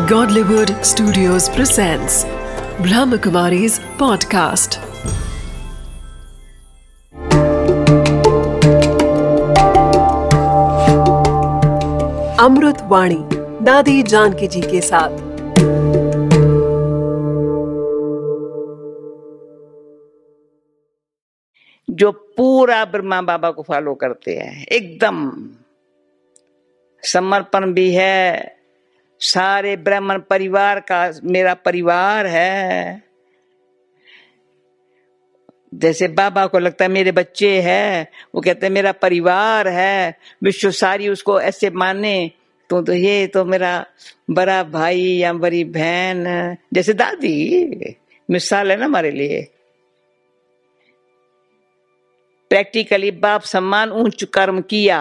Godlywood Studios presents Brahmakumari's podcast. अमृत वाणी दादी जानकी जी के साथ। जो पूरा ब्रह्मा बाबा को फॉलो करते हैं, एकदम समर्पण भी है, सारे ब्राह्मण परिवार का मेरा परिवार है। जैसे बाबा को लगता है मेरे बच्चे हैं, वो कहते हैं मेरा परिवार है, विश्व सारी उसको ऐसे माने तो ये तो मेरा बड़ा भाई या बड़ी बहन, जैसे दादी मिसाल है ना हमारे लिए। प्रैक्टिकली बाप सम्मान ऊंच कर्म किया,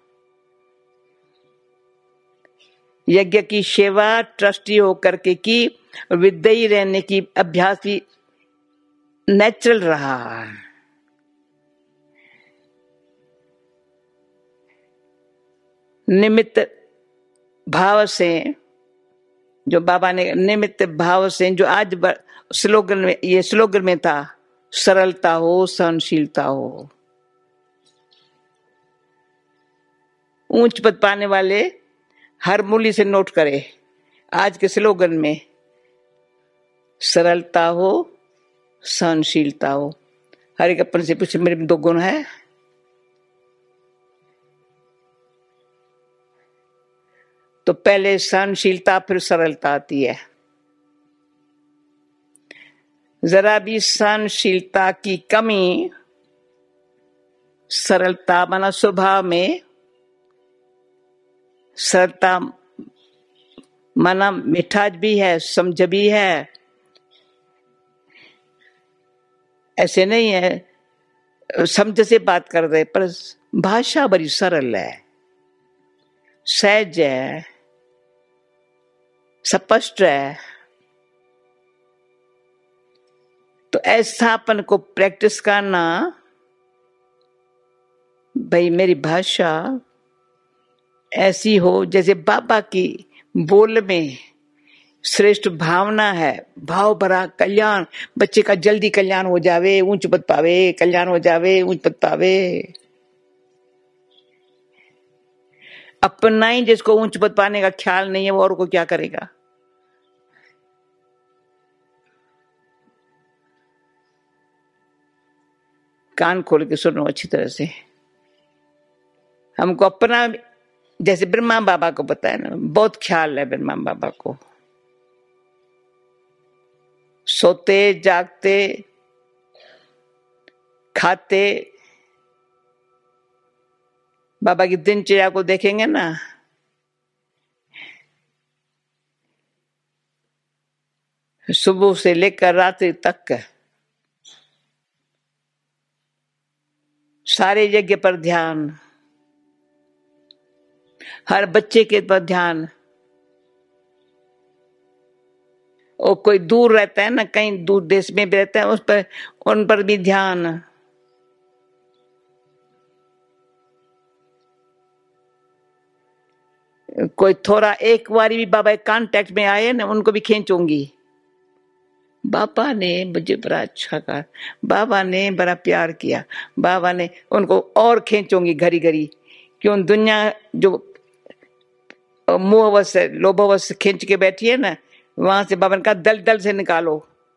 यज्ञ की सेवा ट्रस्टी होकर के की, विद्यी रहने की अभ्यास भी नेचुरल रहा। निमित्त भाव से, जो बाबा ने निमित्त भाव से, जो आज स्लोगन में, ये स्लोगन में था, सरलता हो सहनशीलता हो। ऊंच पद पाने वाले हर मूल्य से नोट करे आज के स्लोगन में, सरलता हो सहनशीलता हो। हर एक अपन से पूछे मेरे में 2 गुण है। तो पहले सहनशीलता फिर सरलता आती है। जरा भी सहनशीलता की कमी, सरलता माना स्वभाव में, सरलता माना मिठास भी है, समझ भी है। ऐसे नहीं है समझ से बात कर रहे, पर भाषा बड़ी सरल है, सहज है, स्पष्ट है। तो ऐसा अपन को प्रैक्टिस करना, भाई मेरी भाषा ऐसी हो जैसे बाबा की बोल में श्रेष्ठ भावना है, भाव भरा कल्याण, बच्चे का जल्दी कल्याण हो जावे, ऊंच पद पावे, कल्याण हो जावे, ऊंच पद पावे। अपना ही जिसको ऊंच पद पाने का ख्याल नहीं है, वो और को क्या करेगा। कान खोल के सुनो अच्छी तरह से। हमको अपना, जैसे ब्रह्मा बाबा को पता है ना, बहुत ख्याल है ब्रह्मा बाबा को। सोते जागते खाते, बाबा की दिनचर्या को देखेंगे ना, सुबह से लेकर रात्रि तक सारे यज्ञ पर ध्यान, हर बच्चे के पर ध्यान। और कोई दूर रहता है ना, कहीं दूर देश में भी रहता है, उस पर, उन पर भी ध्यान। कोई थोड़ा एक बारी भी बाबा कांटेक्ट में आए ना, उनको भी खींचूंगी। बाबा ने मुझे बड़ा अच्छा कहा, बाबा ने बड़ा प्यार किया, बाबा ने, उनको और खींचूंगी घड़ी घड़ी। क्यों दुनिया जो मोहवश लोभवश खींच के बैठी है ना, वहां से बाबा ने कहा दल दल से निकालो।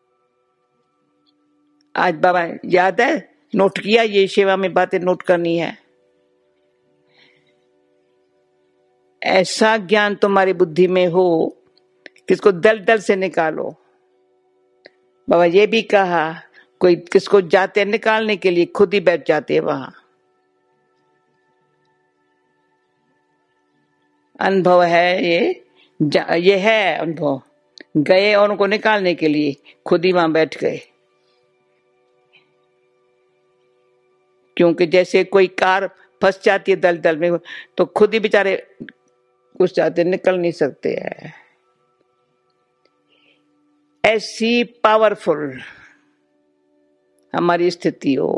आज बाबा याद है, नोट किया, ये सेवा में बातें नोट करनी है। ऐसा ज्ञान तुम्हारी बुद्धि में हो किसको दल दल से निकालो। बाबा ये भी कहा, कोई किसको जाते निकालने के लिए खुद ही बैठ जाते हैं वहां। अनुभव है ये है अनुभव। गए और उनको निकालने के लिए खुद ही वहां बैठ गए। क्योंकि जैसे कोई कार फंस जाती है दलदल में, तो खुद ही बेचारे कुछ जाते निकल नहीं सकते हैं। ऐसी पावरफुल हमारी स्थिति हो,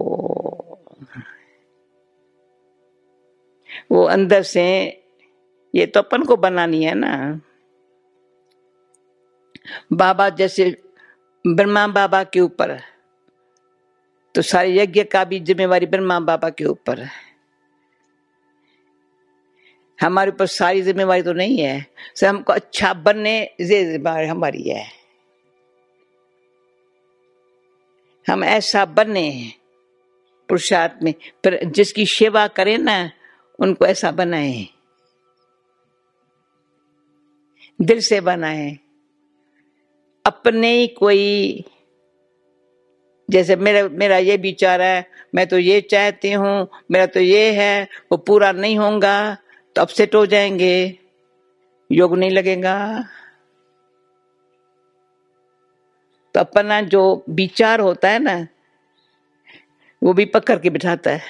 वो अंदर से, ये तो अपन को बनानी है ना। बाबा जैसे ब्रह्मा बाबा के ऊपर है, तो सारे यज्ञ का भी जिम्मेवारी ब्रह्मा बाबा के ऊपर है। हमारे ऊपर सारी जिम्मेवारी तो नहीं है, सर हमको अच्छा बनने ये जिम्मेवारी हमारी है। हम ऐसा बने पुरुषार्थ में, पर जिसकी सेवा करें ना उनको ऐसा बनाए, दिल से बनाए। अपने ही कोई, जैसे मेरा ये विचार है, मैं तो ये चाहती हूँ, मेरा तो ये है, वो पूरा नहीं होगा तो अपसेट हो जाएंगे, योग नहीं लगेगा। तो अपना जो विचार होता है ना वो भी पकड़ के बिठाता है।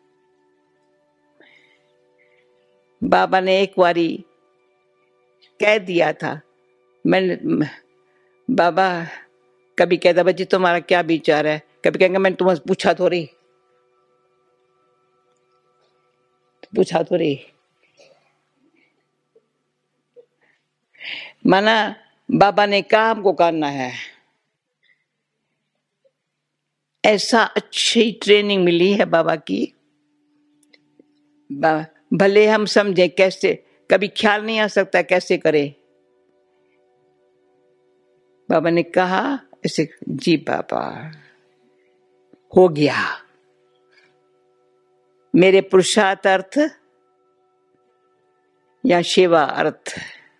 बाबा ने एक बारी कह दिया था, मैंने बाबा कभी कहता बच्ची तुम्हारा क्या विचार है, कभी कहेंगे मैंने तुम्हें पूछा थोड़ी, पूछा थोड़ी। माना बाबा ने कहा हमको करना है, ऐसा अच्छी ट्रेनिंग मिली है बाबा की। भले हम समझे कैसे, कभी ख्याल नहीं आ सकता कैसे करे। बाबा ने कहा ऐसे, जी बाबा हो गया। मेरे पुरुषार्थ अर्थ या सेवा अर्थ,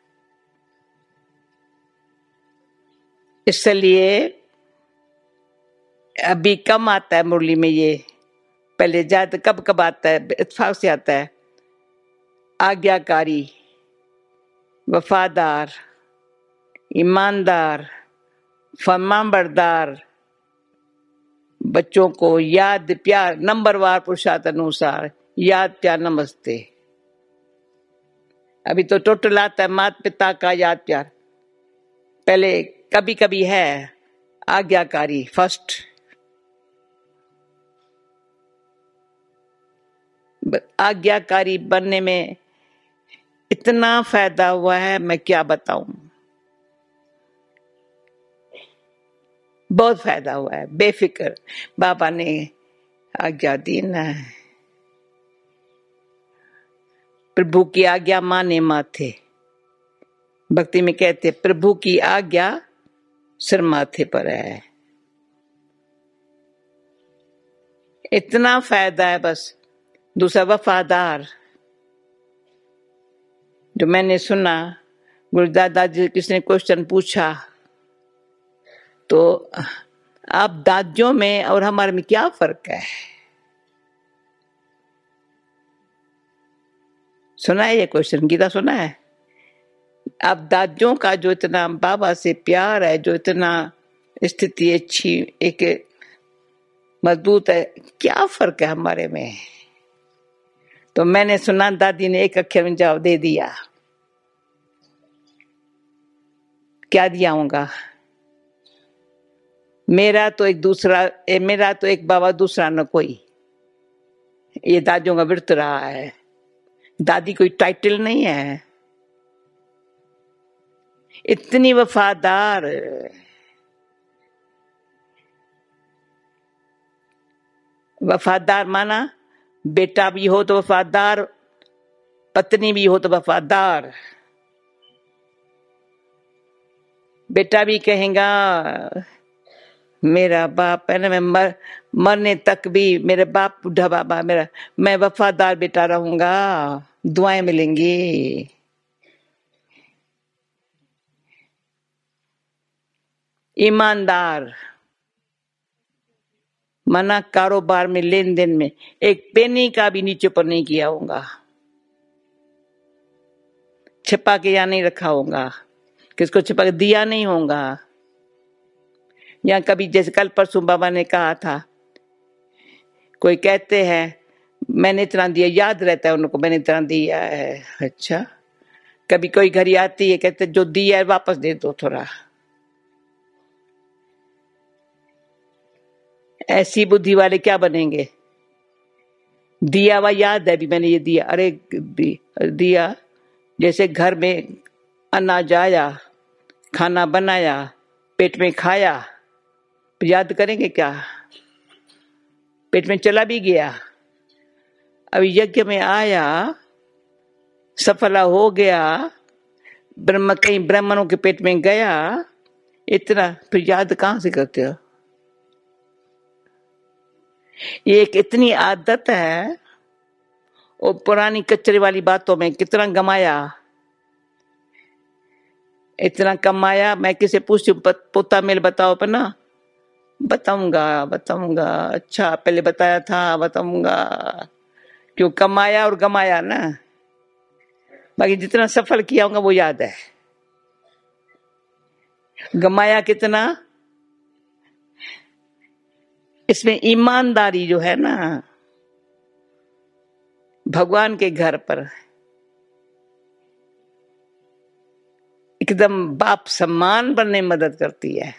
इसलिए अभी कम आता है मुरली में ये, पहले ज्यादा कब कब आता है, इत्तेफाक से आता है। आज्ञाकारी, वफादार, ईमानदार, फरमाबरदार, बच्चों को याद प्यार, नंबरवार पुरुषार्थ अनुसार याद प्यार नमस्ते। अभी तो टोटल आता है माता पिता का याद प्यार, पहले कभी कभी है आज्ञाकारी फर्स्ट। आज्ञाकारी बनने में इतना फायदा हुआ है मैं क्या बताऊं, बहुत फायदा हुआ है। बेफिक्र बाबा ने आज्ञा दी ना, प्रभु की आज्ञा माने माथे, भक्ति में कहते प्रभु की आज्ञा सिर माथे पर है। इतना फायदा है बस। दूसरा वफादार, जो मैंने सुना गुरुदादा जी किसी ने क्वेश्चन पूछा, तो आप दादियों में और हमारे में क्या फर्क है, सुना है ये क्वेश्चन, गीता सुना है? आप दादियों का जो इतना बाबा से प्यार है, जो इतना स्थिति अच्छी एक मजबूत है, क्या फर्क है हमारे में? तो मैंने सुना दादी ने एक अक्षर में जवाब दे दिया। क्या दिया होगा? मेरा तो एक बाबा दूसरा न कोई। ये दादियों का व्रत रहा है। दादी कोई टाइटल नहीं है, इतनी वफादार। वफादार माना बेटा भी हो तो वफादार, पत्नी भी हो तो वफादार। बेटा भी कहेगा मेरा बाप है ना, मैं मरने तक भी मेरे बाप बुढ़ा बाबा मेरा, मैं वफादार बेटा रहूंगा, दुआएं मिलेंगी। ईमानदार माना कारोबार में लेन देन में एक पेनी का भी नीचे पर नहीं किया होगा, छिपा के या नहीं रखा होगा, किसको छिपा के दिया नहीं होगा। या कभी जैसे कल परसों बाबा ने कहा था, कोई कहते हैं मैंने इतना दिया, याद रहता है उनको मैंने इतना दिया है। अच्छा, कभी कोई घड़ी आती है कहते जो दिया है वापस दे दो थोड़ा। ऐसी बुद्धि वाले क्या बनेंगे? दिया हुआ याद है भी मैंने ये दिया, अरे दिया। जैसे घर में अनाज आया, खाना बनाया, पेट में खाया, फिर याद करेंगे क्या? पेट में चला भी गया। अब यज्ञ में आया, सफला हो गया, कहीं ब्राह्मणों के पेट में गया, इतना फिर याद कहां से करते हो? ये एक इतनी आदत है। वो पुरानी कचरे वाली बातों में कितना गमाया, इतना कमाया। मैं किसे पूछती हूँ, पोता मेल बताओ, पर ना बताऊंगा, अच्छा पहले बताया था, बताऊंगा। क्यों? कमाया और गमाया ना। बाकी जितना सफल किया होगा वो याद है। गमाया कितना? इसमें ईमानदारी जो है ना, भगवान के घर पर एकदम बाप सम्मान बनने में मदद करती है।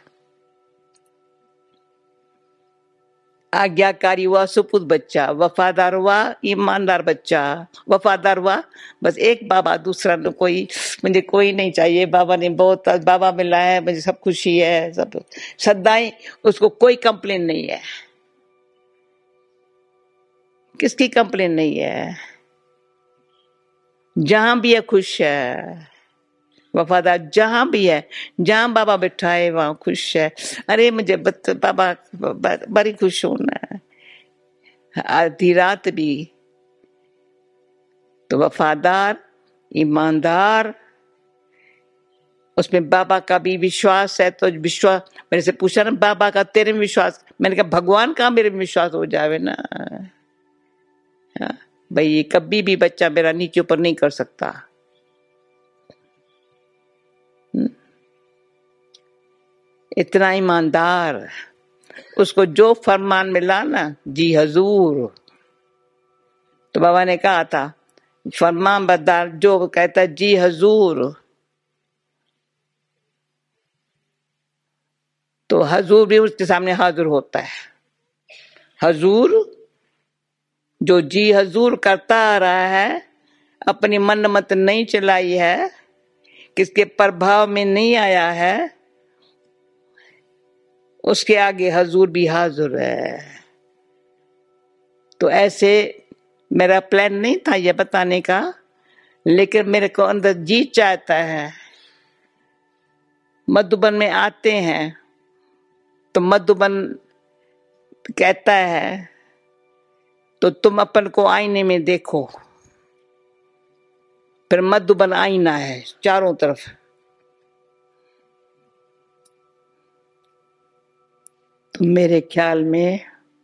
आज्ञाकारी हुआ, सुपुत बच्चा, वफादार हुआ, ईमानदार बच्चा, वफादार हुआ। बस एक बाबा, दूसरा तो कोई, मुझे कोई नहीं चाहिए। बाबा ने बहुत, बाबा मिला है, मुझे सब खुशी है, सब सदाई, उसको कोई कंप्लेन नहीं है। किसकी कंप्लेन नहीं है? जहां भी है खुश है, वफादार जहां भी है, जहां बाबा बैठा है वहां खुश है। अरे मुझे बाबा बड़ी खुश हूं ना, आधी रात भी। तो वफादार, ईमानदार, उसमें बाबा का भी विश्वास है। तो विश्वास, मेरे से पूछा ना, बाबा का तेरे में विश्वास? मैंने कहा भगवान का मेरे में विश्वास हो जावे ना। भाई ये कभी भी बच्चा मेरा नीचे ऊपर नहीं कर सकता। इतना ईमानदार, उसको जो फरमान मिला ना, जी हजूर। तो बाबा ने कहा था, फरमान बरदार जो कहता है जी हजूर, तो हजूर भी उसके सामने हाजिर होता है। हजूर, जो जी हजूर करता आ रहा है, अपनी मन मत नहीं चलाई है, किसके प्रभाव में नहीं आया है, उसके आगे हजूर भी हाजिर है। तो ऐसे मेरा प्लान नहीं था ये बताने का, लेकिन मेरे को अंदर जी चाहता है। मधुबन में आते हैं तो मधुबन कहता है, तो तुम अपन को आईने में देखो। फिर मधुबन आईना है चारों तरफ। तो मेरे ख्याल में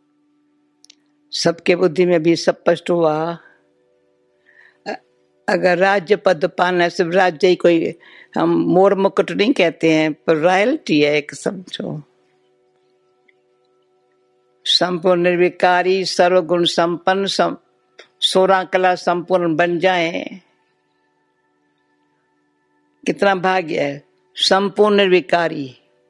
सबके बुद्धि में भी स्पष्ट हुआ, अगर राज्य पद पाना है, सिर्फ राज्य ही कोई, हम मोर मुकुट नहीं कहते हैं, पर रॉयल्टी है एक, समझो। संपूर्ण निर्विकारी, सर्वगुण संपन्न, 16 कला संपूर्ण बन जाए, कितना भाग्य है। संपूर्ण निर्विकारी,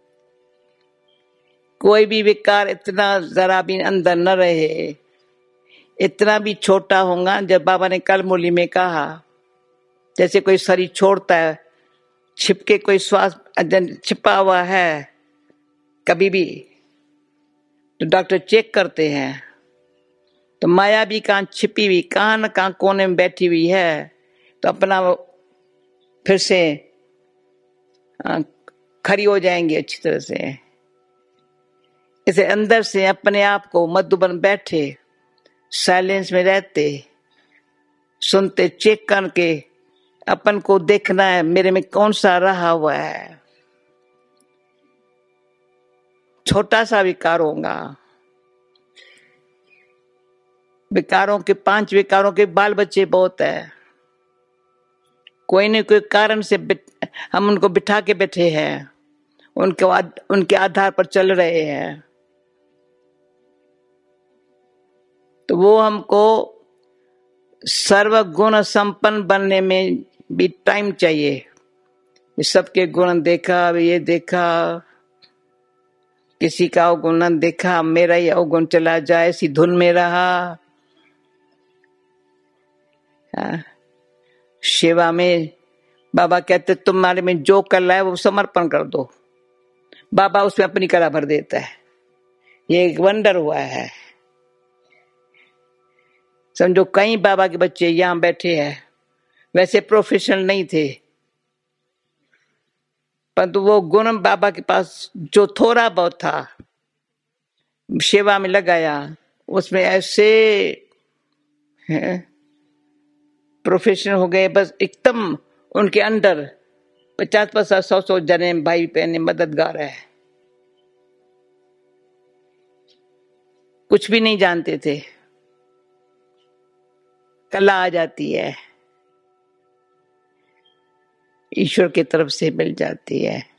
कोई भी विकार इतना जरा भी अंदर न रहे। इतना भी छोटा होगा, जब बाबा ने कल मुरली में कहा, जैसे कोई शरीर छोड़ता है, छिपके कोई श्वास छिपा हुआ है कभी भी, तो डॉक्टर चेक करते हैं, तो माया भी कहाँ छिपी हुई, कहाँ न कहाँ कोने में बैठी हुई है, तो अपना फिर से खड़ी हो जाएंगे अच्छी तरह से। इसे अंदर से अपने आप को मधुबन बैठे, साइलेंस में रहते, सुनते, चेक करके अपन को देखना है, मेरे में कौन सा रहा हुआ है। छोटा सा विकार होगा, विकारों के 5 विकारों के बाल बच्चे बहुत है। कोई न कोई कारण से हम उनको बिठा के बैठे हैं, उनके आधार पर चल रहे हैं। तो वो हमको सर्वगुण संपन्न बनने में भी टाइम चाहिए। सबके गुण देखा, ये देखा, किसी का अवगुण न देखा, मेरा ही अवगुण चला जाए, इसी धुन में रहा। सेवा में बाबा कहते तुम्हारे में जो कला है वो समर्पण कर दो, बाबा उसमें अपनी कला भर देता है। ये एक वंडर हुआ है। समझो कई बाबा के बच्चे यहाँ बैठे हैं, वैसे प्रोफेशनल नहीं थे, परंतु वो गुण बाबा के पास जो थोड़ा बहुत था सेवा में लगाया, उसमें ऐसे प्रोफेशनल हो गए, बस एकदम उनके अंडर 50-50 100-100 जने भाई बहने मददगार है। कुछ भी नहीं जानते थे, कला आ जाती है, ईश्वर की तरफ से मिल जाती है।